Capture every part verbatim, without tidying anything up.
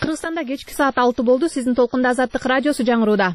Кыргызстанда кечки саат алты болду. Сиздин толкунда Азаттык радиосу жаңырууда.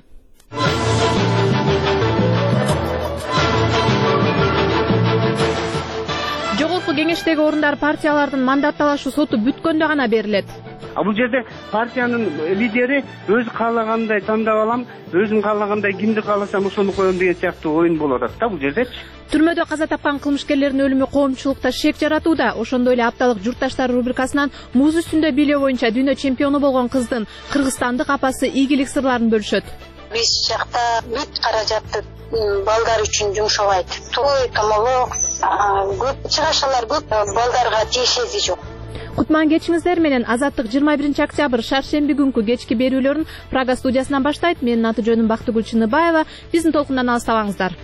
Жогорку кеңештеги орундар партиялардын мандат талашы соту бүткөндө гана берилет. А бул жерде партиянын лидери өз каалагандай тандап алам, өзүм каалагандай кимди кааласам ошону коем деген сыяктуу оюн болуп атат да бул жердечи. Түрмөдө каза тапкан кылмышкерлердин өлүмү коомчулукта шек жаратууда. Ошондой эле апталык журтташтар рубрикасынан муз үстүндө бийлөө боюнча дүйнө чемпиону болгон кыздын кыргызстандык апасы ийгилик сырларын бөлүшөт. Биз жакта бүт каражатты балдар үчүн жумшабайт. Той, томолок, көп чыгашалар көп, балдарга тиешеси жок. Кутман кечиңиздер менен Азаттык жыйырма биринчи октябрь шаршемби күнкү кечки берүүлөрүн Прага студиясынан баштайт. Менин аты жөнүм Бактыгүл Чыныбаева. Биздин толкундан алыстабаңыздар.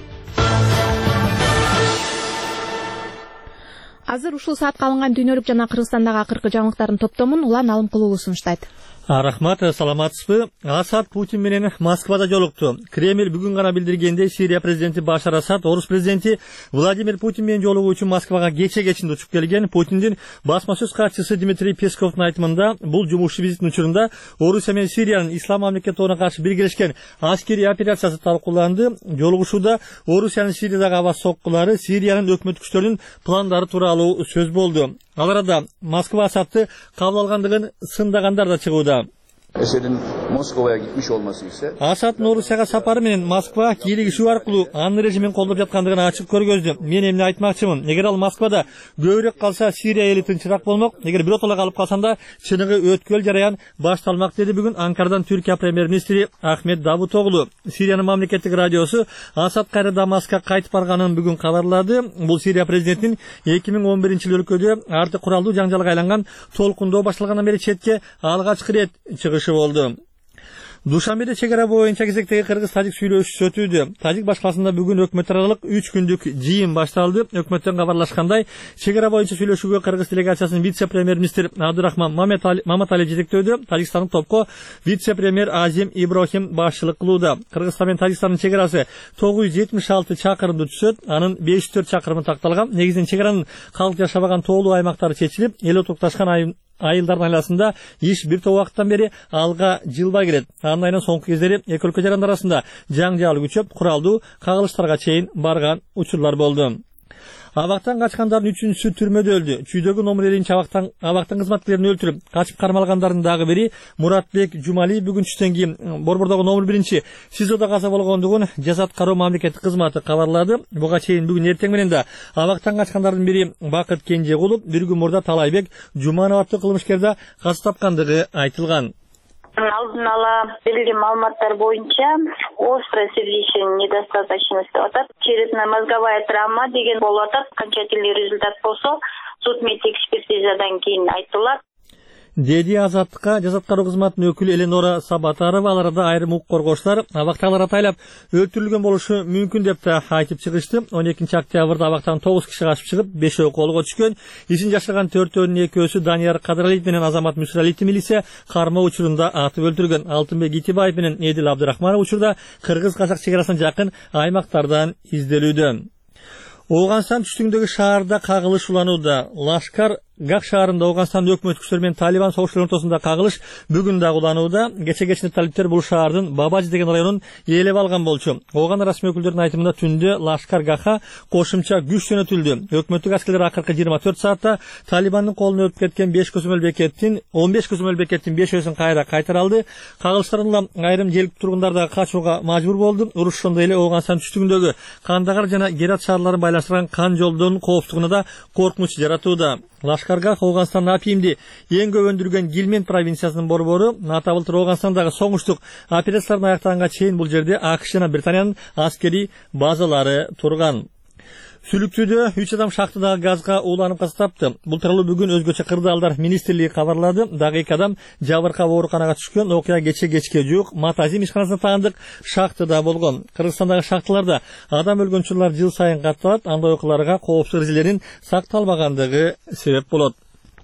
Азыр ушул саатка алынган дүйнөлүк жана Кыргызстандагы акыркы жаңылыктардын топтомун Улан Алымкулуу сунуштайт. Рахмат, саламатсызбы? Асад Путин менен Москвада жолукту. Кремль бүгүн гана билдиргендей, Сирия президенти Башар Асад, орус президенти Владимир Путин менен жолугуу үчүн Москвага кече кечинде учуп келген. Путиндин басма сөз катчысы Дмитрий Песковдун айтымында, бул жумуш визиттин учурунда Орусия менен Сириянын ислам мамлекетине каршы биргелешкен аскерий операциясы талкууланды. Жолугушууда Орусиянын Сириядагы аба соккулары, Сириянын өкмөт күчтөрүнүн пландары тууралуу сөз болду. Ал арада Москва Асадты кабыл алгандыгын сындагандар да чыгууда. Esed'in Moskova'ya gitmiş olması ise Асад Орусияга сапары менен Москва кийлигишүү аркылуу анын режимин колдоп жаткандыгын ачык көргөздү. Мен эмне айтмакчымын? Эгер ал Москвада көбүрөөк калса, Сирия эли тынчыраак болмок. Эгер биротола калып калсанда, чыныгы өткөл жараян башталмак, деди бүгүн Анкарадан Түркия премьер-министри Ахмет Давутоглу. Сириянын мамлекеттик радиосу Асад кайра Дамаскка кайтып барганын бүгүн кабарлады. Бул Сирия президентинин эки миң он биринчи жылы өлкөдө арты куралдуу жаңжалга айланган толкундоо башталгандан бери четке алгачкы рет чыгышы болду. Душанбеде чегара боюнча кезектеги кыргыз-тажик сүйлөшүүсү өтүүдө. Тажик башкаласында бүгүн өкмөт аралык үч күндүк жыйын башталды. Өкмөттөн кабарлашкандай, чегара боюнча сүйлөшүүгө кыргыз делегациясынын вице-премьер-министри Абдурахман Маматали жетектөөдө, тажикстандык топко вице-премьер Азим Иброхим башчылык кылууда. Кыргызстан менен Тажикстандын чегарасы тогуз жүз жетимиш алты чакырымды түзөт, анын беш жүз төрт чакырымы такталган. Негизинен чегаранын калк жашабаган тоолуу аймактары чечилип, эл отукташкан айылдардын айласында иш бир топ убакыттан бери алга жылбай келет. Анын айынан соңку кездери эки өлкө жарандар арасында жаңжал күчөп, куралдуу кагылыштарга чейин барган учурлар болду. Абактан качкандардын үчүнчүсү түрмөдө өлдү. Чүйдөгү номер элинчи абактан абактан кызматкерлерин өлтүрүп, качып кармалгандардын дагы бири Муратбек Жумали бүгүн түштөн кийин Борбордогу номер биринчи СИЗОдо каза болгондугун Жазат кароо мамлекеттик кызматы кабарлады. Буга чейин бүгүн эртең менен да абактан качкандардын бири Бакыт Кенжегулов, бир күн мурда Талайбек Жуманов аттуу кылмышкерде каза тапкандыгы айтылган. Алдын ала берилген маалыматтар боюнча острая сердечная недостаточность деп атат. Черепно-мозговая травма деген болуп атат. Окончательный результат болсо суд медиктик экспертизадан кийин айтылат. Деди Азаттыкка Жазат кароо кызматынын өкүлү Эленора Сабатарова. Ал арада айрым укук коргоочулар абактагылар атайлап өлтүрүлгөн болушу мүмкүн деп да айтып чыгышты. он экинчи октябрда абактан тогуз киши качып чыгып, бешөө колго түшкөн. Ишин жашырган төртөөнүн экөөсү Данияр Кадыралиев менен Азамат Мүсүралиевди милиция кармоо учурунда атып өлтүргөн. Алтынбек Итибаев менен Эдил Абдырахманов учурда кыргыз-казак чегарасына жакын аймактардан изделүүдө. Оғанстан түштүгүндөгү шаарда кагылыш уланууда. Лашкар Гак шаарында Оғанстан өкмөт күчтөрү менен Талибан согуштарынын ортосунда кагылыш бүгүн дагы уланууда. Кече кечинде талиптер бул шаардын Бабажи деген районун ээлеп алган болчу. Оған расмий өкүлдөрдүн айтымында түндө Лашкар Гакка кошумча күч жөнөтүлдү. Өкмөттүк аскерлер акыркы жыйырма төрт саатта Талибандын колуна өтүп кеткен беш көзөмөл бекеттин он беш көзөмөл бекеттин бешөөсүн кайра кайтара алды. Кагылыштардан айрым жергиликтүү тургундар да качууга мажбур болду. Уруш ошондой эле Оғанстан түштүгүндөгү Кандагар жана Герат шаарларын байланыштырган кан жолдордун коопсуздугуна да коркунуч жаратууда. Лашкарга Оғанстан апийимди эң көп өндүргөн Гилмент провинциясынын борбору Ната былтыр Оғанстандагы соңуштук операцияларын аяктаганга чейин бул жерде АКШ жана Британиянын аскери базалары турган. Сүлүктүүдө үч адам шахтадагы газга ууланып каза тапты. Бул тууралуу бүгүн өзгөчө кырдаалдар министрлиги кабарлады. Дагы эки адам жабыркап ооруканага түшкөн. Окуя кече кечке жуук Матазим ишканасына таандык шахтада болгон. Кыргызстандагы шахталарда адам өлгөн учурлар жыл сайын катталат. Андай окуяларга коопсуздук эрежелеринин сакталбагандыгы себеп болот.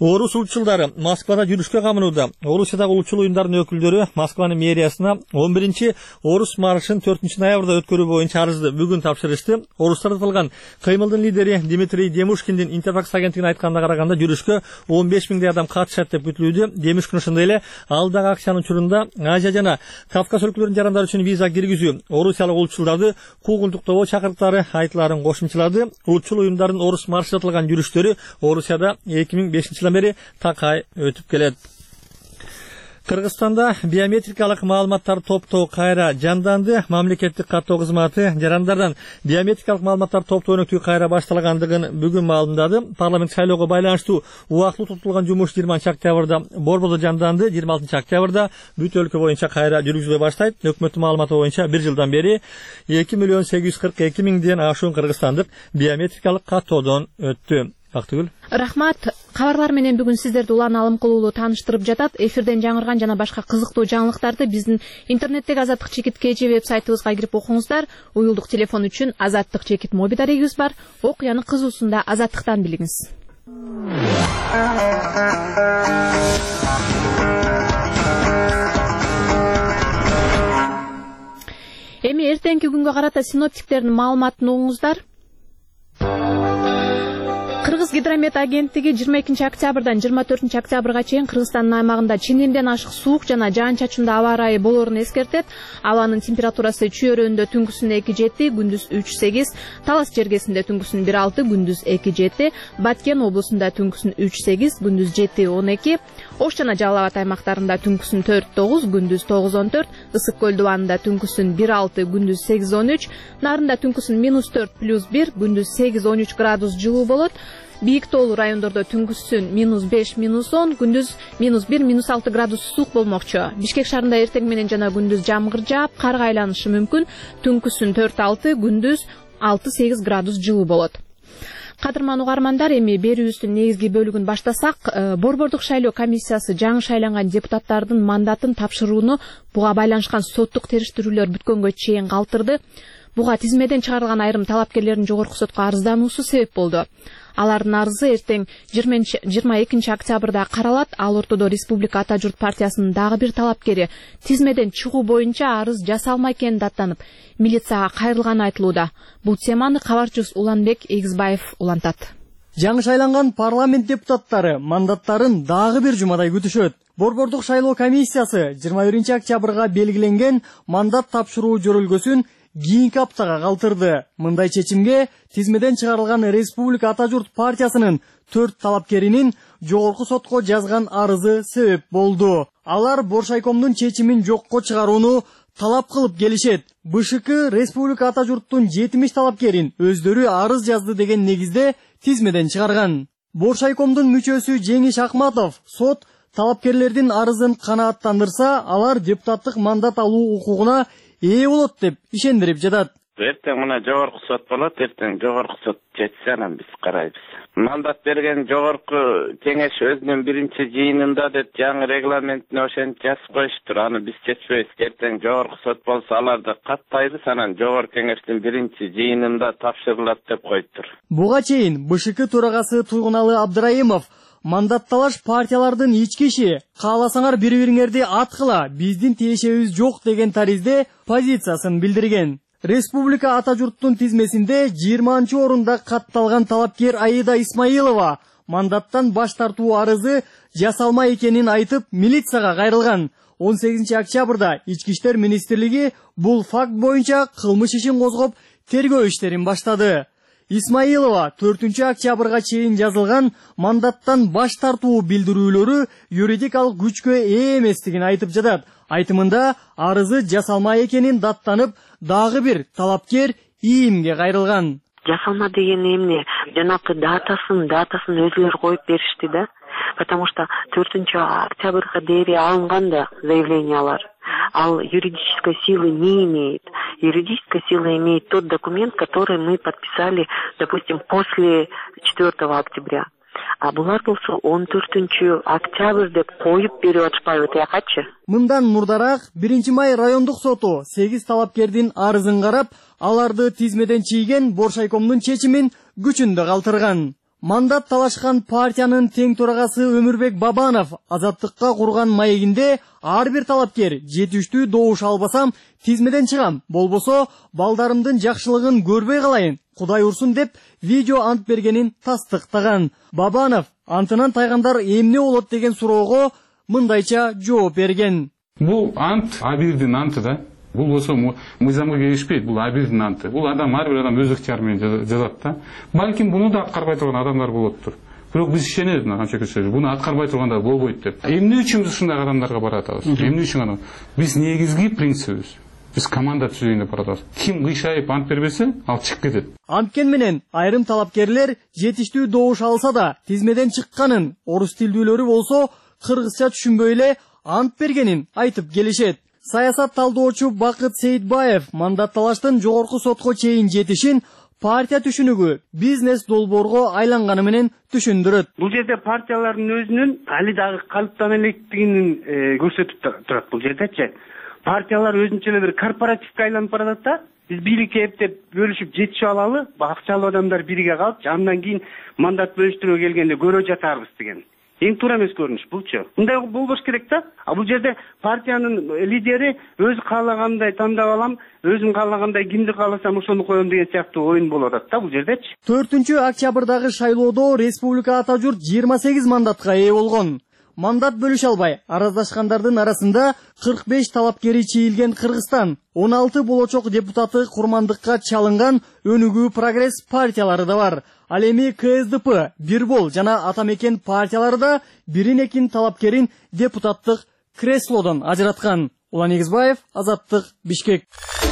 Орус улчулдары Москвада жүрүшкө камынууда. Орусиядагы улчул уюмдардын өкүлдөрү Москванын мэриясына он биринчи Орус маршын төртүнчү ноябрда өткөрүү боюнча арызды бүгүн тапшырышты. Орустар аталган кыймылдын лидери Дмитрий Демушкиндин Интерфакс агенттигине айтканына караганда жүрүшкө он беш миңдей адам катышат деп күтүлүүдө. Демушкин ошондой эле алдагы акчанын учурунда Азия жана Кавказ өлкөлөрүнүн жарандары үчүн виза киргизүү, орусиялык улчулдарды куугунтуктоо чакырыктары айтыларын кошумчалады. Улчул уюмдардын Орус маршы аталган жүрүштөрү Орусияда эки миң бешинчи жылдан бери такай өтүп келет. Кыргызстанда биометрикалык маалыматтар топтоо кайра жанданды. Мамлекеттик каттоо кызматы жарандардан биометрикалык маалыматтар топтоо өнөктүгү кайра башталгандыгын бүгүн маалымдады. Парламент шайлоого байланыштуу убактылуу токтолгон жумуш жыйырманчы октябрда Борбордо жанданды. жыйырма алтынчы октябрда бүт өлкө боюнча кайра жүргүзүлө баштайт. Өкмөттүн маалыматы боюнча бир жылдан бери эки миллион сегиз жүз кырк эки миңден ашуун кыргызстандык биометрикалык каттоодон өттү. Актыгүл. Рахмат. Кабарлар менен бүгүн сиздерди улан алымкулуулуу тааныштырып жатат. Эфирден жаңырган жана башка кызыктуу жаңылыктарды биздин интернеттеги Азаттык чекит кж веб-сайтыбызга кирип окуңуздар. Уюлдук телефон үчүн Азаттык чекит моби дарегибиз бар. Окуяны кызуусунда Азаттыктан билиңиз. Эми эртеңки күнгө карата синоптиктердин маалыматын угуңуздар. Кыргыз гидромет агенттиги жыйырма экинчи октябрдан жыйырма төртүнчү октябрга чейин Кыргызстандын аймагында ченемден ашык суук жана жаан-чачындуу аба ырайы болоорун эскертет. Абанын температурасы чүйөрөндө түнкүсүн эки жети, күндүз үч сегиз, Талас жергесинде түнкүсүн бир алты, күндүз эки жети, Баткен облусунда түнкүсүн үч сегиз, күндүз жети он эки, Ош жана Жалал Абад аймактарында түнкүсүн төрт тогуз, күндүз тогуз он төрт, Ысык көл дубанында түнкүсүн бир алты, күндүз сегиз он үч, Нарында түнкүсүн минус төрт плюс бир, күндүз сегиз он үч градус жылуу болот. Бийик тоолуу райондордо түнкүсүн минус беш, минус он, күндүз минус бир, минус алты градус суук болмокчу. Бишкек шаарында эртең менен жана күндүз жамгыр жаап, карга айланышы мүмкүн. Түнкүсүн төрт алты, күндүз алты сегиз градус жылуу болот. Кадырман угармандар, эми берүүбүздүн негизги бөлүгүн баштасак, Борбордук шайлоо комиссиясы жаңы шайланган депутаттардын мандатын тапшырууну буга байланышкан соттук териштирүүлөр бүткөнгө чейин калтырды. Буга тизмеден чыгарылган айрым талапкерлердин жогорку сотко арыздануусу себеп болду. Алардын арызы эртең жыйырма экинчи октябрда каралат. Ал ортодо Республика Ата журт партиясынын дагы бир талапкери тизмеден чыгуу боюнча арыз жасалмай экени даттанып, милицияга кайрылганы айтылууда. Бул теманы кабарчыбыз Уланбек Эгизбаев улантат. Жаңы шайланган парламент депутаттары мандаттарын дагы бир жумадай күтүшөт. Борбордук шайлоо комиссиясы жыйырма биринчи октябрга белгиленген мандат тапшыруу жөрөлгөсүн кийинки аптага калтырды. Мындай чечимге тизмеден чыгарылган Республика Ата журт партиясынын төрт талапкеринин жогорку сотко жазган арызы себеп болду. Алар Боршайкомдун чечимин жокко чыгарууну талап кылып келишет. БШК Республика Ата журттун жетимиш талапкерин өздөрү арыз жазды деген негизде тизмеден чыгарган. Боршайкомдун мүчөсү Жеңиш Акматов сот талапкерлердин арызын канааттандырса, алар депутаттык мандат алуу укугуна ээ болот деп ишендирип жатат. Эртең мына жогорку сот болот, эртең жогорку сот чечсе анан биз карайбыз. Мандат берген жогорку кеңеш өзүнүн биринчи жыйынында деп жаңы регламентине ошентип жазып коюштур. Аны биз чечпейбиз. Эртең жогорку сот болсо аларды каттайбыз, анан жогорку кеңештин биринчи жыйынында тапшырылат деп коюптур. Буга чейин БШК төрагасы Туйгуналы Абдыраимов мандатталаш партиялардын ички иши, кааласаңар бири-бириңерди аткыла, биздин тиешебиз жок деген таризде позициясын билдирген. Республика Ата журттун тизмесинде жыйырманчы орунда катталган талапкер Аида Исмаилова мандаттан баш тартуу арызы жасалмай экенин айтып, милицияга кайрылган. он сегизинчи октябрда Ички иштер министрлиги бул факт боюнча кылмыш ишин козгоп, тергөө иштерин баштады. Исмаилова төртүнчү октябрга чейин жазылган мандаттан баш тартуу билдирүүлөрү юридикалык күчкө ээ эместигин айтып жатат. Айтымында арызы жасалмай экенин даттанып, дагы бир талапкер ийимге кайрылган. Жасалма деген эмне? Жанакы датасын, датасын өзүлөр коюп беришти да. Потому что төртүнчү октябрга дейри алынган да заявлениялар. Ал юридической силы не имеет. Юридическая сила имеет тот документ, который мы подписали, допустим, после четвёртого октября. А булар болсо он төртүнчү октябрь деп коюп берип атышпайбы тиякачы? Мындан мурдараак биринчи май райондук соту сегиз талапкердин арызын карап, аларды тизмеден чийген Боршайкомдун чечимин күчүндө калтырган. Мандат талашкан партиянын тең төрагасы Өмүрбек Бабанов Азаттыкка курган маегинде ар бир талапкер жетиштүү добуш албасам тизмеден чыгам, болбосо балдарымдын жакшылыгын көрбөй калайын, Кудай урсун деп видео ант бергенин тастыктаган. Бабанов антынан тайгандар эмне болот деген суроого мындайча жооп берген. Бул ант абирдин анты да. Бул болсо мыйзамга келишпейт, бул абирдин анты. Бул адам ар бир адам өз ыктыяры менен жазат да. Балким буну да аткарбай турган адамдар болоптур. Бирок биз ишенебиз мына канча көчөбүз. Буну аткарбай тургандар болбойт деп. Эмне үчүн биз ушундай адамдарга баратабыз? Эмне үчүн аны? Биз негизги принцибибиз. Биз команда түзүүнү баратабыз. Ким кыйшайып ант бербесе, ал чыгып кетет. Анткен менен айрым талапкерлер жетиштүү добуш алса да тизмеден чыкканын, орус тилдүүлөрү болсо кыргызча түшүнбөй эле ант бергенин айтып келишет. Саясат талдоочу Бакыт Сейитбаев мандат талаштын жогорку сотко чейин жетишин партия түшүнүгү бизнес долбоорго айланганы менен түшүндүрөт. Бул жерде партиялардын өзүнүн али дагы калыптана электигин көрсөтүп турат бул жердечи. Партиялар өзүнчө эле бир корпоративге айланып баратат да. Биз бийликке эптеп бөлүшүп жетишип алалы, акчалуу адамдар бирге калып, андан кийин мандат бөлүштүрүүгө келгенде көрө жатарбыз деген. Эң туура эмес көрүнүш булчу. Мындай болбош керек да. А бул жерде партиянын лидери өзү каалагандай тандап алам, өзүм каалагандай кимди кааласам ошону коем деген сыяктуу оюн болуп атат да бул жердечи. төртүнчү октябрдагы шайлоодо республика ата журт жыйырма сегиз мандатка ээ болгон. Мандат бөлүш албай араздашкандардын арасында кырк беш талапкери чийилген Кыргызстан, он алты болочок депутаты курмандыкка чалынган Өнүгүү Прогресс партиялары да бар. Ал эми КСДП, Бирбол жана Атамекен партиялары да бирин экин талапкерин депутаттык креслодон ажыраткан. Улан Эгизбаев, Азаттык, Бишкек.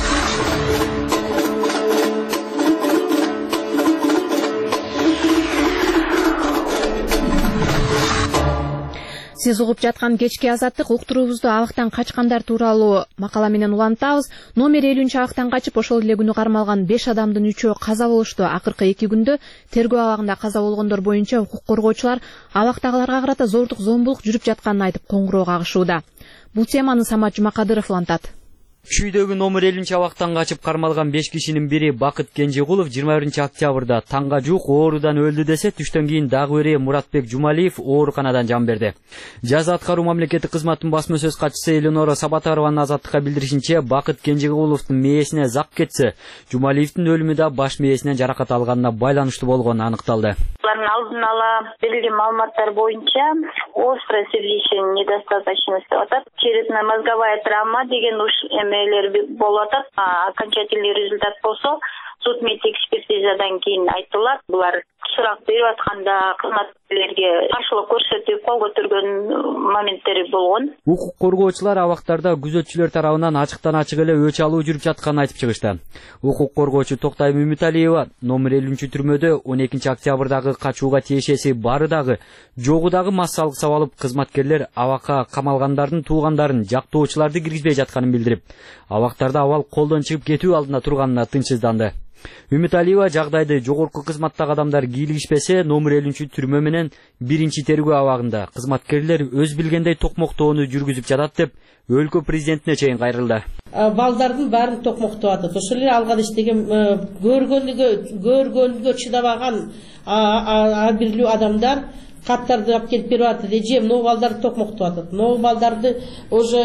Сиз угуп жаткан кечки Азаттык уктуруубузду абактан качкандар тууралуу макала менен улантабыз. Номер элүүнчү абактан качып, ошол эле күнү кармалган беш адамдын үчөө каза болушту. Акыркы эки күндө тергөө абагында каза болгондор боюнча укук коргоочулар абактагыларга карата зордук зомбулук жүрүп жатканын айтып коңгуроо кагышууда. Бул теманы Самат Жумакадыров улантат. Чүйдөгү номер элүүнчү абактан качып кармалган беш кишинин бири Бакыт Кенжегулов жыйырма биринчи октябрда таңга жуук оорудан өлдү десе, түштөн кийин дагы бири Муратбек Жумалиев ооруканадан жан берди. Жаза аткаруу мамлекеттик кызматтын басма сөз катчысы Эленора Сабатарованын Азаттыкка билдиришинче, Бакыт Кенжегуловдун мээсине зак кетсе, Жумалиевдин өлүмү да баш мээсинен жаракат алганына байланыштуу болгону аныкталды. Алардын алдын ала берилген маалыматтар боюнча острая сердечная недостаточность деп атат. Черепно-мозговая травма деген эмелер болуп атат. Окончательный результат болсо судмед экспертизадан кийин айтылат. Булар сурак берип атканда кызматкерлерге каршылык көрсөтүп кол көтөргөн моменттери болгон. Укук коргоочулар абактарда күзөтчүлөр тарабынан ачыктан ачык эле өч алуу жүрүп жатканын айтып чыгышты. Укук коргоочу Токтайым Үмүталиева номер элүүнчү түрмөдө он экинчи октябрдагы качууга тиешеси бары дагы жогу дагы массалык сабалып, кызматкерлер абакка камалгандардын туугандарын, жактоочуларды киргизбей жатканын билдирип, абактарда абал колдон чыгып кетүү алдында турганына тынчсызданды. Үмүталиева жагдайды жогорку кызматтагы адамдар кийлигишпесе, номер элүүнчү түрмө менен биринчи тергөө абагында кызматкерлер өз билгендей токмоктоону жүргүзүп жатат деп өлкө президентине чейин кайрылды. Балдардын баарын токмоктоп атат. Ошол эле алган иштеген көргөнүгө көргөнгө чыдабаган ар бирлүү адамдар каттарды алып келип берип атат. Эже могу балдарды токмоктоп атат. Могу балдарды уже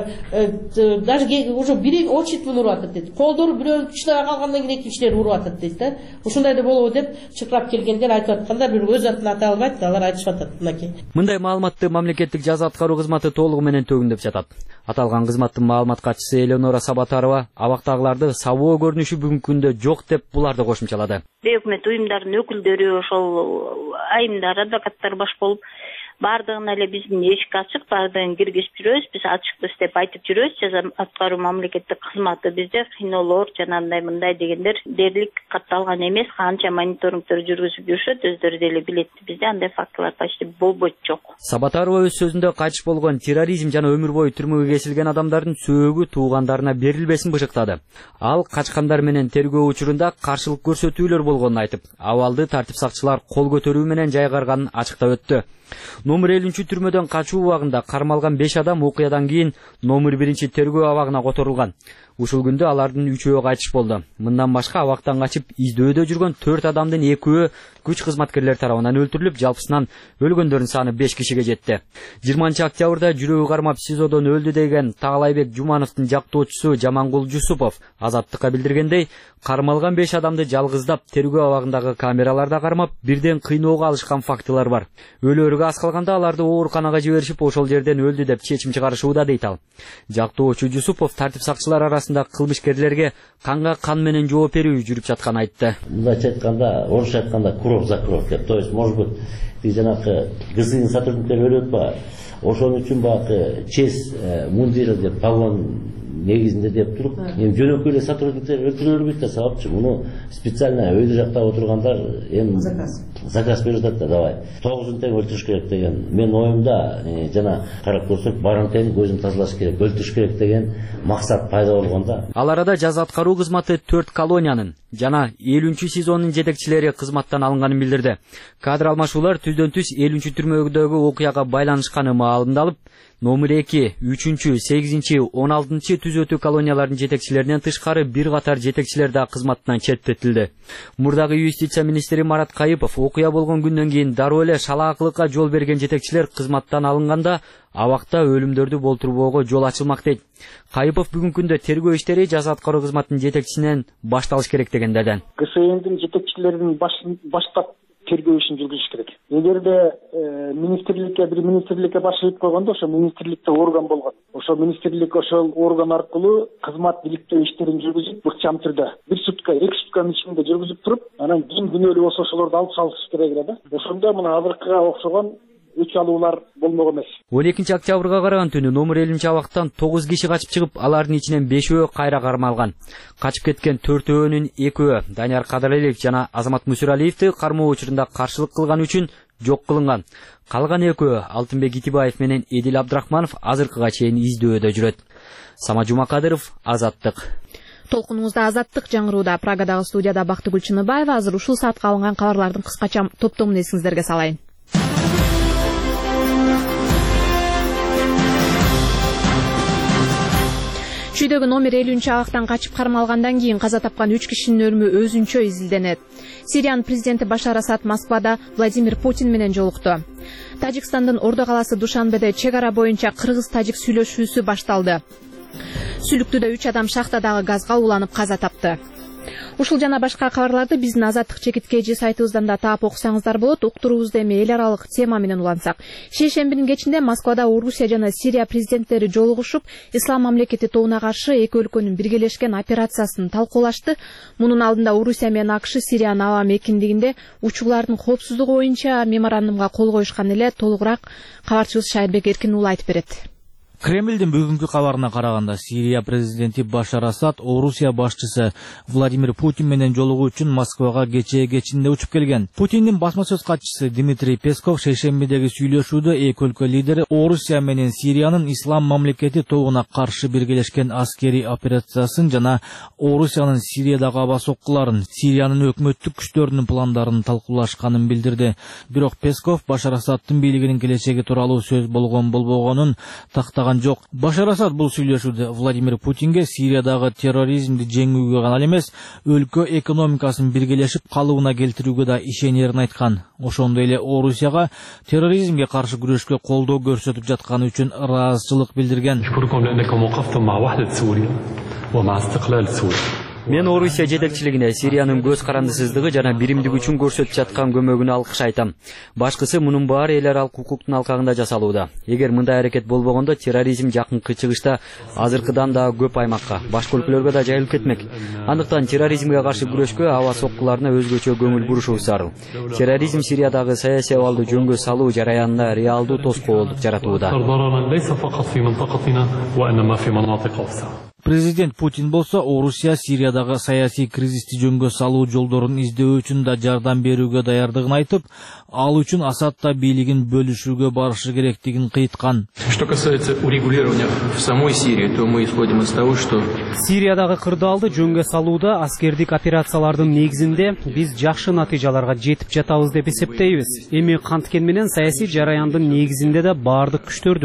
даже уже бири очередь уруп атат дейт. Колдору бирөө чыдабай калгандан кийин экинчилери уруп атат дейт да. Ушундай да болобу деп чыкырап келгендер айтып аткандар, бирок өз атын ата албайт, алар айтышып атат мынакей. Мындай маалыматты мамлекеттик жаза аткаруу кызматы толугу менен төгүндөп жатат. Аталган кызматтын маалымат катчысы Эленора Сабатарова абактагыларды сабоо көрүнүшү бүгүнкү күндө жок деп буларды кошумчалады. Өкмөт уюмдарынын өкүлдөрү, ошол айымдар, адвокаттар баш болуп бардыгына эле биздин эшик ачык, бардыгын киргизип жүрөбүз. Биз ачыкпыз деп айтып жүрөбүз. Жаза аткаруу мамлекеттик кызматы бизде кыйноолор жана андай мындай дегендер дээрлик катталган эмес. Канча мониторингдер жүргүзүп жүрүшөт, өздөрү деле билет. Бизде андай фактылар почти болбойт, жок. Сабатарова өз сөзүндө кайтыш болгон терроризм жана өмүр бою түрмөгө кесилген адамдардын сөөгү туугандарына берилбесин бышыктады. Ал качкандар менен тергөө учурунда каршылык көрсөтүүлөр болгонун айтып, абалды тартип сакчылар кол көтөрүү менен жайгарганын ачыктап өттү. Номер элүүнчү түрмөдөн качуу убагында кармалган беш адам окуядан кийин номер биринчи тергөө абагына которулган. Ушул күндө алардын үчөө кайтыш болду. Мындан башка абактан качып издөөдө жүргөн төрт адамдын экөө күч кызматкерлер тарабынан өлтүрүлүп, жалпысынан өлгөндөрдүн саны беш кишиге жетти. жыйырманчы октябрда жүрөгү кармап СИЗОдон өлдү деген Таалайбек Жумановдун жактоочусу Жамангул Жусупов Азаттыкка билдиргендей, кармалган беш адамды жалгыздап тергөө абагындагы камераларда кармап, бирден кыйноого алышкан фактылар бар. Өлөрүгө аз калганда аларды ооруканага жиберишип, ошол жерден өлдү деп чечим чыгарышууда дейт ал. Жактоочу Жусупов тартип сакчылар арасында кылмышкерлерге канга кан менен жооп берүү жүрүп жатканын айтты. Мындайча айтканда, орусча айтканда кровь за кровь деп, то есть, может быть, жанагы ГСИ сотрудниктер өлөт ба, ошон үчүн баягы честь мундиры деп погон негизинде деп туруп, эми жөнөкөй эле сотрудниктер өлтүрүлбөйт да, сабапчы. Муну специально өйдө жакта отургандар эми заказ берип атат да, давай тогузун тең өлтүрүш керек деген. Мен оюмда жана карап көрсөк, барын тең көзүн тазалаш керек, өлтүрүш керек деген максат пайда болгонда. Ал арада жаза аткаруу кызматы төрт колониянын жана элүүнчү сезонун жетекчилери кызматтан алынганын билдирди. Кадр алмашуулар түздөн түз элүүнчү түрмөдөгү окуяга байланышканы маалымдалып, номер эки, үчүнчү, сегизинчи, он алтынчы түзөтүү колониялардын жетекчилеринен тышкары бир катар жетекчилер да кызматтан четтетилди. Мурдагы юстиция министри Марат Кайыпов окуя болгон күндөн кийин дароо эле шалаакылыкка жол берген жетекчилер кызматтан алынганда абакта өлүмдөрдү болтурбоого жол ачылмак дейт. Кайыпов бүгүнкү күндө тергөө иштери жаза аткаруу кызматынын жетекчисинен башталыш керек дегендерден. КСНдин жетекчилеринин баштап тергөө ишин жүргүзүш керек. Эгерде министрликке бир министрликке башчылык койгондо, ошо министрликте орган болгон. Ошо министрлик ошол орган аркылуу кызмат иликтөө иштерин жүргүзүп, ыкчам түрдө бир сутка, эки сутканын ичинде жүргүзүп туруп, анан ким күнөөлүү болсо ошолорду алып салыш керек эле да. Ошондо мына азыркыга окшогон үч алуулар болмок эмес. он экинчи октябрга караган түнү номер элүүнчү абактан тогуз киши качып чыгып, алардын ичинен бешөө кайра кармалган. Качып кеткен төртөөнүн экөө Данияр Кадыралиев жана Азамат Мусуралиевди кармоо учурунда каршылык кылган үчүн жок кылынган. Калган экөө Алтынбек Итибаев менен Эдил Абдрахманов азыркыга чейин издөөдө жүрөт. Сама Жумакадыров, Азаттык. Толкунуңузда Азаттык жаңырууда. Прагадагы студияда Бактыгүл Чыныбаева. Азыр ушул саатка алынган кабарлардын кыскача топтомун эсиңиздерге салайын. Чүйдөгү номер элүүнчү абактан качып кармалгандан кийин каза тапкан үч кишинин өлүмү өзүнчө изилденет. Сириянын президенти Башар Асад Москвада Владимир Путин менен жолукту. Тажикстандын Ордо каласы Душанбеде чек ара боюнча кыргыз-тажик сүйлөшүүсү башталды. Сүлүктүдө үч адам шахтадагы газга уланып каза тапты. Ушул жана башка кабарларды биздин Азаттык чекиткейжи сайтыбыздан да таап окусаңыздар болот. Уктуруубузду эми эл аралык тема менен улантсак. Шейшембинин кечинде Москвада Орусия жана Сирия президенттери жолугушуп, Ислам мамлекети тобуна каршы эки өлкөнүн биргелешкен операциясын талкуулашты. Мунун алдында Орусия менен АКШ Сириянын аба мекендигинде учуулардын коопсуздугу боюнча меморандумга кол коюшкан эле. Толугураак кабарчыбыз Шайырбек Эркин уулу айтып берет. Кремльдин бүгүнкү кабарына караганда, Сирия президенти Башар Асад Орусия башчысы Владимир Путин менен жолугуу үчүн Москвага кечээ кечинде учуп келген. Путиндин басма сөз катчысы Дмитрий Песков шейшембидеги сүйлөшүүдө эки өлкө лидери Орусия менен Сириянын Ислам мамлекети тобуна каршы биргелешкен аскери операциясын жана Орусиянын Сириядагы аба соккуларын, Сириянын өкмөттүк күчтөрүнүн пландарын талкуулашканын билдирди. Бирок Песков Башар Асаддын бийлигинин келечеги тууралуу сөз болгон болбогонун тактаган жок. Башар Асад бул сүйлөшүүдө Владимир Путинге Сириядагы терроризмди жеңүүгө гана эмес, өлкө экономикасын биргелешип калыбына келтирүүгө да ишенерин айткан. Ошондой эле Орусияга терроризмге каршы күрөшкө колдоо көрсөтүп жатканы үчүн ыраазычылык билдирген. Мен Орусия жетекчилигине Сириянын көз карандысыздыгы жана биримдиги үчүн көрсөтүп жаткан көмөгүнө алкыш айтам. Башкысы мунун баары эл аралык укуктун алкагында жасалууда. Эгер мындай аракет болбогондо терроризм жакынкы чыгышта азыркыдан да көп аймакка, башка өлкөлөргө да жайылып кетмек. Андыктан терроризмге каршы күрөшкө аба соккуларына өзгөчө көңүл бурушубуз зарыл. Терроризм Сириядагы саясий абалды жөнгө салуу жараянына реалдуу тоскоолдук жаратууда. Президент Путин болсо Орусия Сириядагы саясий кризисти жөнгө салуу жолдорун издөө үчүн да жардам берүүгө даярдыгын айтып, ал үчүн Асадта бийлигин бөлүшүүгө барышы керектигин кыйткан. Что касается урегулирования в самой Сирии, то мы исходим из того, что Сириядагы кырдаалды жөнгө салууда аскердик операциялардын негизинде биз жакшы натыйжаларга жетип жатабыз деп эсептейбиз. Эми канткен менен саясий жараяндын негизинде да баардык күчтөрдүн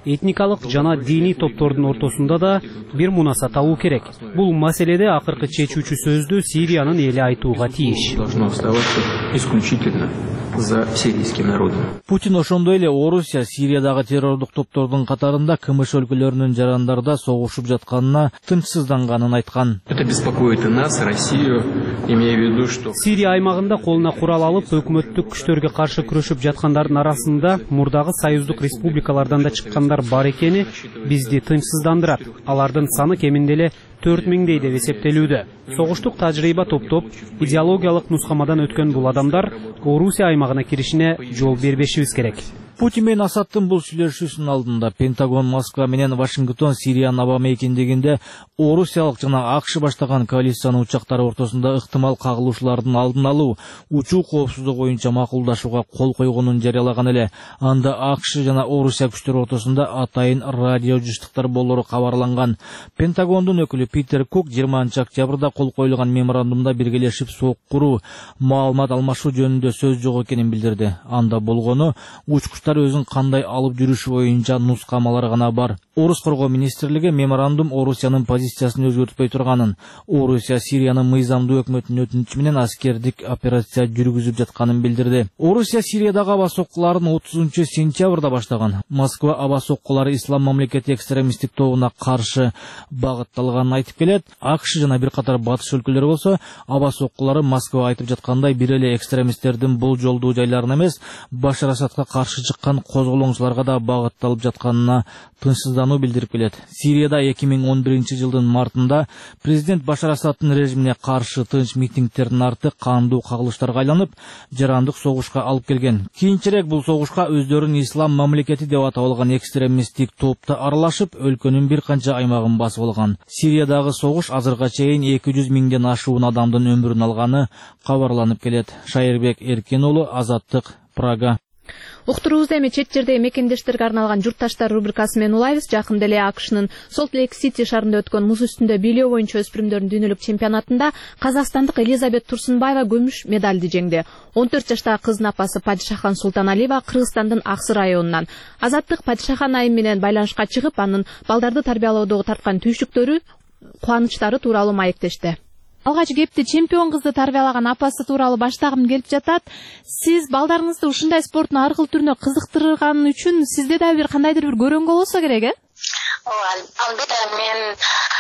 этникалык жана диний топтордун ортосунда да бир мунаса табуу керек. Бул маселеде акыркы чечүүчү сөздү Сириянын эли айтууга тийиш. Должно оставаться исключительно за сирийским народом. Путин ошондой эле Орусия Сириядагы террордук топтордун катарында КМШ өлкөлөрүнүн жарандарда согушуп жатканына тынчсызданганын айткан. Это беспокоит и нас, Россию, имея в виду, что Сирия аймагында колуна курал алып, өкмөттүк күчтөргө каршы күрөшүп жаткандардын арасында мурдагы союздук республикалардан да чыккандар бар экени бизди тынчсыздандырат. Алардын саны кеминде эле төрт миңдей деп эсептелүүдө. Согуштук тажрыйба топтоп, идеологиялык нускамадан өткөн бул адамдар Орусия аймагына киришине жол бербешибиз керек. Путин менен Асадтын бул сүйлөшүүсүнүн алдында Пентагон Москва менен Вашингтон Сириянын аба мейкиндигинде Орусиялык жана АКШ баштаган коалициянын учактары ортосунда ыктымал кагылышуулардын алдын алуу, учуу коопсуздугу боюнча макулдашууга кол койгонун жарыялаган эле. Анда АКШ жана Орусия күчтөрү ортосунда атайын радио жыштыктар болору кабарланган. Пентагондун өкүлү Питер Кук жыйырманчы октябрда кол коюлган меморандумда биргелешип сок куруу, маалымат алмашуу жөнүндө сөз жок экенин билдирди. Анда болгону учкучтар өзүн кандай алып жүрүшү боюнча нускамалар гана бар. Орус коргоо министрлиги меморандум Орусиянын позициясын өзгөртпөй турганын, Орусия Сириянын мыйзамдуу өкмөтүнүн өтүнүчү менен аскердик операция жүргүзүп жатканын билдирди. Орусия Сириядагы аба соккуларын отузунчу сентябрда баштаган. Москва аба соккулары Ислам мамлекети экстремисттик тобуна каршы багытталганын айтып келет. АКШ жана бир катар батыш өлкөлөрү болсо аба соккулары Москва айтып жаткандай бир эле экстремисттердин болжолдуу жайларына эмес, Башар Асадка каршы чыккан козголоңчуларга да багытталып жатканына тынчсыздануу билдирип келет. Сирияда эки миң он биринчи жылдын мартында президент Башар Асадтын режимине каршы тынч митингтердин арты кандуу кагылыштарга айланып, жарандык согушка алып келген. Кийинчерээк бул согушка өздөрүн Ислам мамлекети деп атап алган экстремисттик топто аралашып, өлкөнүн бир канча аймагын басып алган. Сириядагы согуш азыркыга чейин эки жүз миңден ашуун адамдын өмүрүн алганы кабарланып келет. Шайырбек Эркин уулу, Азаттык, Прага. Уктуруубузда эми чет жердеги мекендештерге арналган журтташтар рубрикасы менен улайбыз. Жакында эле АКШнын Солт-Лейк-Сити шаарында өткөн муз үстүндө бийлөө боюнча өспүрүмдөрдүн дүйнөлүк чемпионатында казакстандык Элизабет Турсунбаева күмүш медалди жеңди. он төрт жаштагы кыздын апасы Падишахан Султаналиева Кыргызстандын Аксы районунан. Азаттык Падишахан айым менен байланышка чыгып, анын балдарды тарбиялоодогу тарткан түйшүктөрү, кубанычтары тууралуу маектешти. Алгач кепти чемпион кызды тарбиялаган апасы тууралуу баштагым келип жатат. Сиз балдарыңызды ушундай спорттун ар кыл түрүнө кызыктырган үчүн сизде да бир кандайдыр бир көрөнгө болсо керек, э? Ооба, албетте мен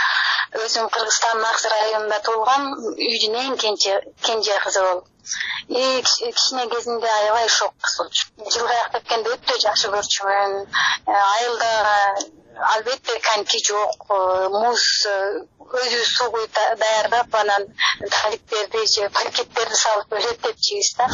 өзүм Кыргызстандын Аксы районунда туулгам, үйдүн эң кенже кенже кызы болуп. И кичине кезинде аябай шок болчу. Жылга өткөндө өтө жакшы көрчүмүн. Айылда албетте коньки жок, муз, өзүбүз суу куюп даярдап, анан таликтерди же пакеттерди салып өлөтөп жейбиз да.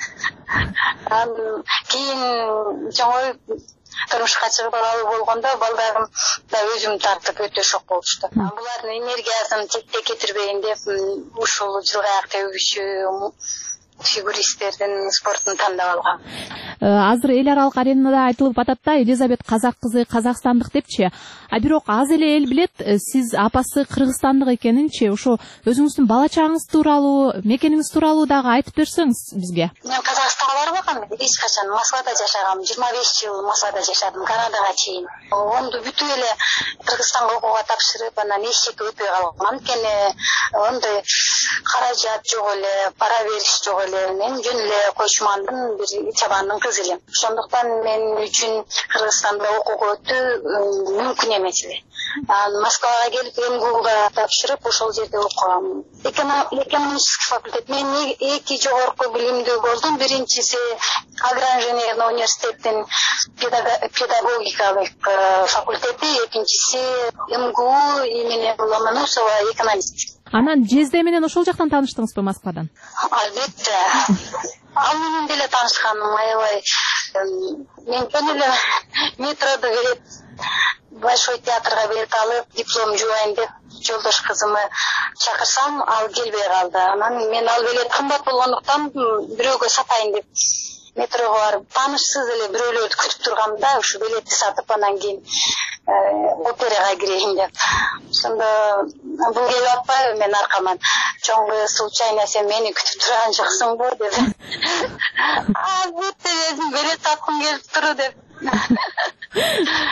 Анан кийин чоңоюп турмушка чыгып алуу болгондо балдарым да өзүм тартып өтө шок болушту. Булардын энергиясын четте кетирбейин деп ушул жылга аяк тебүүчү фигуристтердин спортун тандап алгам. Азыр эл аралык аренада айтылып атат да, Элизабет казак кызы, казакстандык депчи. А бирок аз эле эл билет, сиз апасы кыргызстандык экенинчи. Ошо өзүңүздүн бала чагыңыз тууралуу, мекениңиз тууралуу дагы айтып берсеңиз бизге. Мен Казакстанга барбагам, эч качан Москвада жашагам, жыйырма беш жыл Москвада жашадым, Канадага чейин. Онду бүтүп эле Кыргызстанга окууга тапшырып, анан эч жеке өтпөй калгам. Анткени ондай каражат жок эле, пара бериш жок эле. Мен жөн эле койчумандын бир чабандын кызы элем. Ошондуктан мен үчүн Кыргызстанда окууга өтүү мүмкүн эмес эле. Москвага келип МГУга тапшырып, ошол жерде окугам. Экономический факультет. Мен эки жогорку билимдүү болдум. Биринчиси агроинженерный университеттин педагогикалык факультети, экинчиси МГУ имени Ломоносова экономист. Анан жезде менен ошол жактан тааныштыңызбы Москвадан? Албетте. Ал менен деле таанышканым аябай. Мен жөн эле метрода билет, Большой театрга билет алып, диплом жубайын деп жолдош кызымы чакырсам, ал келбей калды. Анан мен ал билет кымбат болгондуктан бирөөгө сатайын деп метрого барып, таанышсыз эле бирөөлөрдү күтүп тургамда, ушу билетти сатып, анан кийин операга кирейин деп. Ошондо бул келип атпайбы мен аркаман. Чоңгу случайно сен мени күтүп турган жоксуңбу деп. Албетте дедим, билет таткым келип туру деп.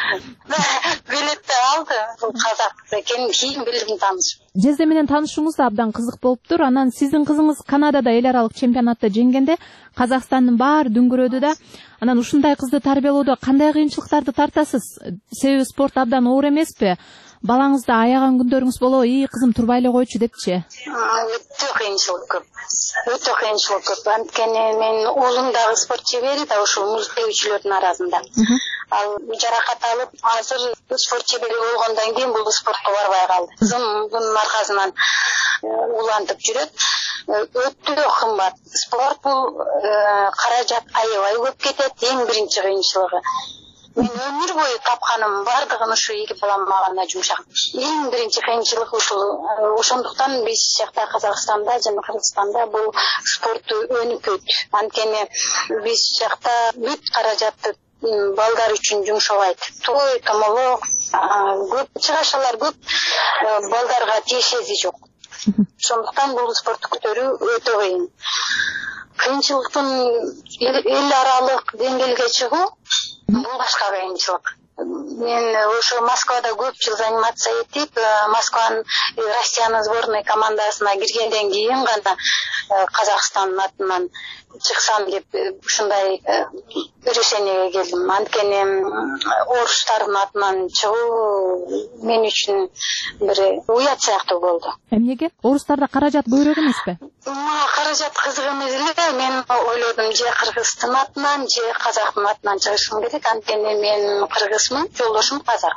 билетти алды. Бул казак экенин кийин билдим, таанышып. Жезде менен таанышууңуз да абдан кызык болуптур. Анан сиздин кызыңыз Канадада эл аралык чемпионатта жеңгенде Казакстандын баары дүңгүрөдү да. Анан ушундай кызды тарбиялоодо кандай кыйынчылыктарды тартасыз? Себеби спорт абдан оор эмеспи? Балаңызды аяган күндөрүңүз болобу, "И, кызым турбай эле койчу" депчи. Өтө кыйынчылык көп. Өтө кыйынчылык көп. Анткени мен уулум дагы спорт чебери да, ошол муз тебүүчүлөрдүн арасында. Ал жаракат алып, азыр спорт чебери болгондон кийин бул спортко барбай калды. Кызымдын аркасынан улантып жүрөт. Өтө кымбат. Спорт бул каражат аябай көп кетет. Эң биринчи кыйынчылыгы. Мен өмүр бою тапканым бардыгын ушу эки балам мага жумшак. Эң биринчи кыйынчылык ушул. Ошондуктан биз жакта Казакстанда жана Кыргызстанда бул спортту өнүкөйт. Анткени биз жакта бүт каражатты балдар үчүн жумшабайт. Той, томолок, көп чыгашалар көп, балдарга тиешеси жок. Ошондуктан бул спортту көтөрүү өтө кыйын. Кыйынчылыктын эл аралык деңгээлге чыгуу бул башка кыйынчылык. Мен ошо Москвада көп жыл заниматься этип, Москванын Россиянын сборной командасына киргенден кийин гана Казакстандын атынан чыксам деп ушундай решениеге келдим. Анткени орустардын атынан чыгуу мен үчүн бир уят сыяктуу болду. Эмнеге? Орустарда каражат көбүрөөк эмеспи? Мага каражат кызык эмес эле. Мен ойлодум, же Кыргыздын атынан, же Казактын атынан чыгышым керек. Анткени мен кыргызмын, жолдошум казак.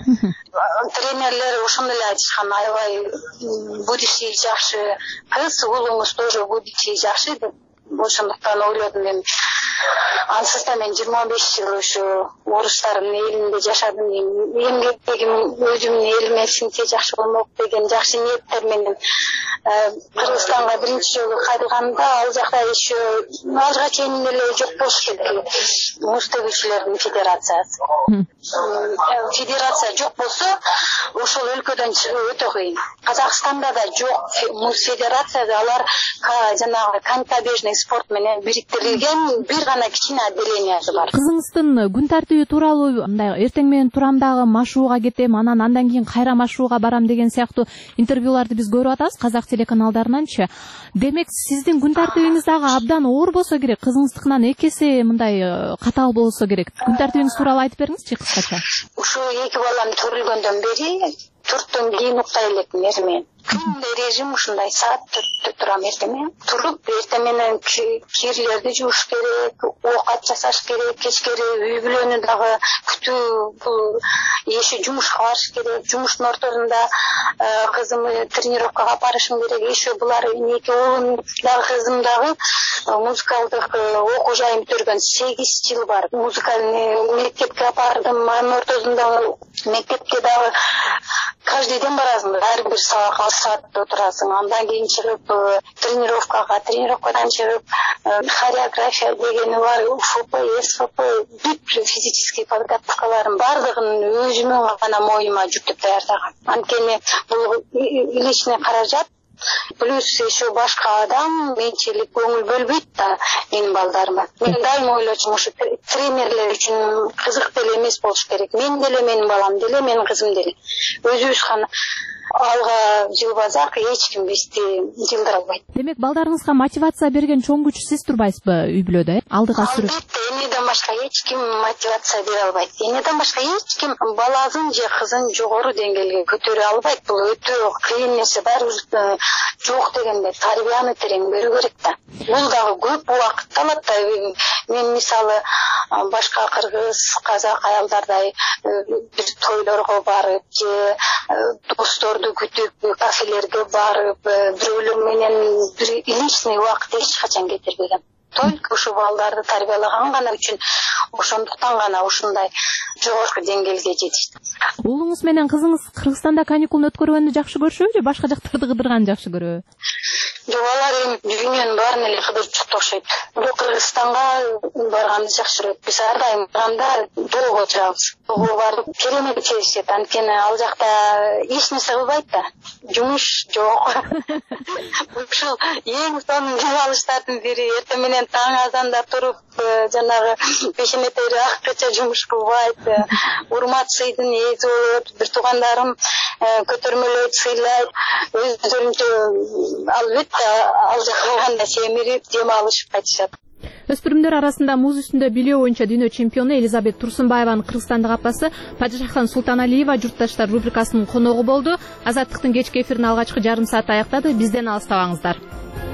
Тренерлер ошону эле айтышкан, аябай будущий жакшы кыз, уулуңуз тоже будущий жакшы деп. Ошондуктан ойлодум мен. Ансыз да мен жыйырма беш жыл ушу орустардын элинде жашадым. Эмгектегим өзүмдүн элиме сиңсе жакшы болмок деген жакшы ниеттер менен Кыргызстанга биринчи жолу кайрылганда, ал жакта еще алга чейин эле жок болуш керек. Муз тебүүчүлөрдүн федерациясы. Федерация жок болсо, ошол өлкөдөн чыгуу өтө кыйын. Казакстанда да жок муз федерациясы, алар жанагы конькобежный спорт менен бириктирилген бир гана кичине отделениясы бар. Кызыңыздын күн тартиби тууралуу, мындай эртең менен турам дагы машууга кетем, анан андан кийин кайра машууга барам деген сыяктуу интервьюларды биз көрүп атабыз Казак телеканалдарынанчы. Демек, сиздин күн тартибиңиз дагы абдан оор болсо керек, кызыңыздыкынан эки эсе мындай катаал болсо керек. Күн тартибиңиз тууралуу айтып бериңизчи кыскача. Ушул эки балам төрүлгөндөн бери төрттөн кийин уктай элекмин эртең. Күндө режим ушундай, саат төрттө турам эртең. Туруп эртең менен кирлерди жууш керек, оокат жасаш керек, кечкери үй бүлөнү дагы күтүү, бул еще жумушка барыш керек. Жумуштун ортосунда кызымды тренировкага барышым керек. Еще булар эки уулум дагы кызым дагы музыкалдык окуу жайын бүтүргөн сегиз жыл бар. Музыкальный мектепке апардым. Анын ортосунда мектепке дагы каждый день барасың, ар бир сабакка саат отурасың. Андан кийин чыгып тренировкага, тренировкадан чыгып хореография дегени бар, УФП, СФП, бүт физический подготовкаларын бардыгын өзүмөн гана моюма жүктөп даярдагам. Анткени бул личный каражат, плюс еще башка адам менчилик көңүл бөлбөйт да менин балдарыма. Мен дайым ойлочумун, ушу тренерлер үчүн кызык деле эмес болуш керек. Мен деле, менин балам деле, менин кызым деле. Өзүбүз гана алга жылбасак, эч ким бизди жылдыра албайт. Демек, балдарыңызга мотивация берген чоң күч сиз турбайсызбы үй бүлөдө, э? Алдыга сүрүп? Энеден башка эч ким мотивация бере албайт. Энеден башка эч ким баласын же кызын жогору деңгээлге көтөрө албайт. Бул өтө кыйын нерсе. Баары жок дегенде тарбияны терең берүү керек да. Бул дагы көп убакыт алат да. Мен мисалы башка кыргыз, казак аялдардай бир тойлорго барып, же досторду күтүп кафелерге барып, бирөөлөр менен бир личный убакыт эч качан кетирбегем. Только ушу балдарды тарбиялаган гана үчүн, ошондуктан гана ушундай жогорку деңгээлге жетишти. Уулуңуз менен кызыңыз Кыргызстанда каникулун өткөргөндү жакшы көрүшөбү же башка жактарды кыдырганды жакшы көрөбү? Жок, алар эми дүйнөнүн баарын эле кыдырып чыкты окшойт. Бул Кыргызстанга барганды жакшыраак. Биз ар дайым барганда доого турабыз. Доого барып керемет чечишет. Анткени ал жакта эч нерсе кылбайт да. Жумуш жок. Ушул эң сонун дем алыштардын бири. Эртең менен таң азанда туруп, жанагы пешене тери акча жумуш кылбайт. Урмат сыйдын ээси болот. Бир туугандарым көтөрмөлөйт, сыйлайт. Өздөрүнчө албетте ал жака барганда семирип дем алышып кайтышат. Өспүрүмдөр арасында муз үстүндө билүү боюнча дүйнө чемпиону Элизабет Турсунбаеванын Кыргызстандык апасы Падишахан Султаналиева журтташтар рубрикасынын коногу болду. Азаттыктын кечки эфирин алгачкы жарым саат аяктады. Бизден алыстабаңыздар.